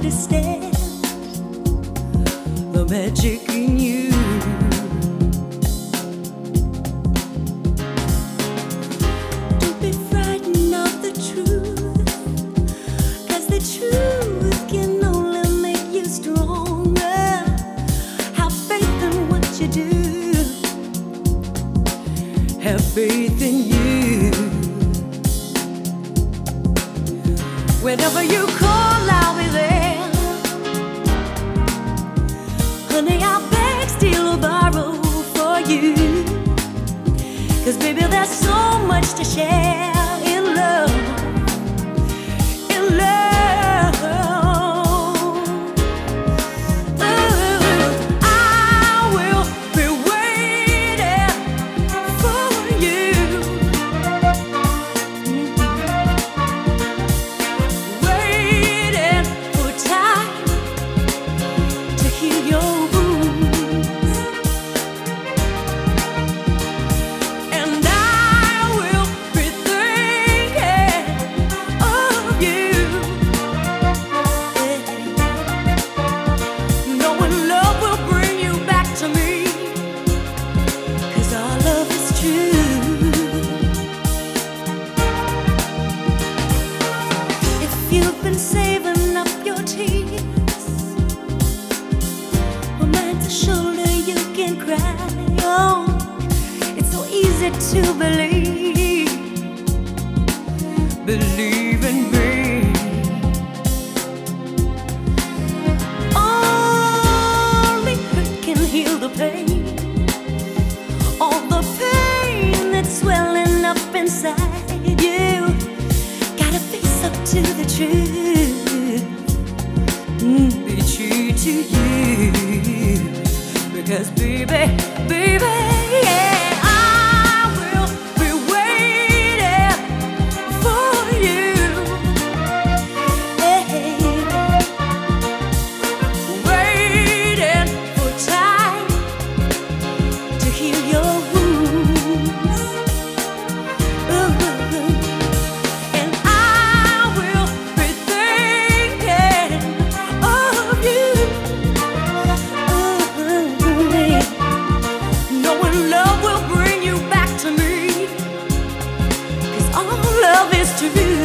understand the magic in you. Don't be frightened of the truth, 'cause the truth can only make you stronger. Have faith in what you do. Have faith in you. Whenever you call, I'll be there. Honey, I'll beg, steal, or borrow for you. 'Cause baby, there's so much to share in love. In love. Ooh, I will be waiting for you. Waiting for time to heal your wounds. And I will be thinking of you. Knowing love will bring you back to me, 'cause our love is true. If you've been saving up your tears, a man to shoulder you can cry on. It's so easy to believe. Believe in me. Only hurt can heal the pain. All the pain that's swelling up inside you. Gotta face up to the truth. Be true to you. Because baby, baby, yeah, I will be waiting for you. Hey, waiting for time to heal your wounds. Ooh. And I will be thinking of you. Knowing love will bring you back to me, 'cause all love is true.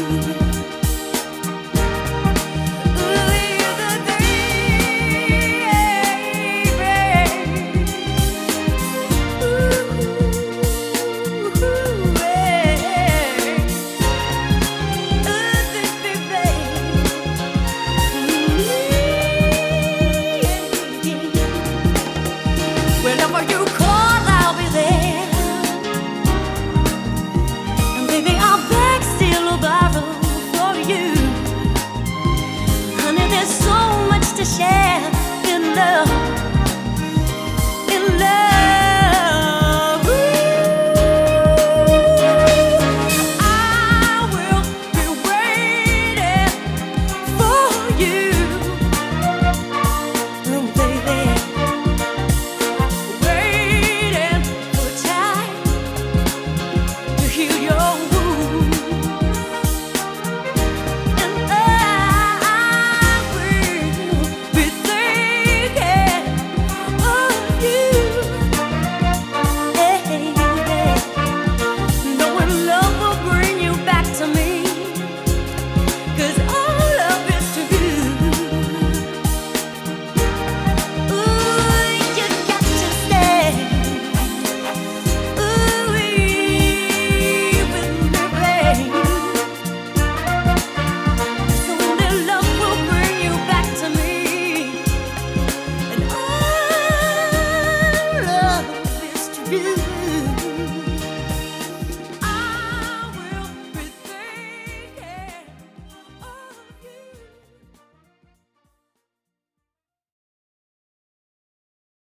Whenever you call, I'll be there. And baby, I'll beg, steal, or borrow for you. Honey, there's so much to share in love.